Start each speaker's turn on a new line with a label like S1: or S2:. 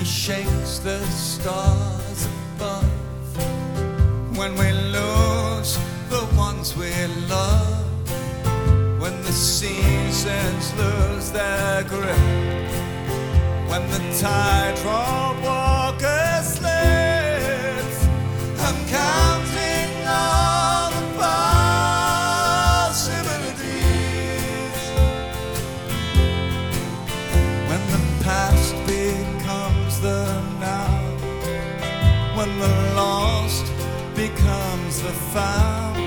S1: shakes the stars above, when we lose the ones we love, when the seasons lose their grip, when the tightrope walker slips. I'm counting all the possibilities. When the past becomes the now, when the lost becomes the found,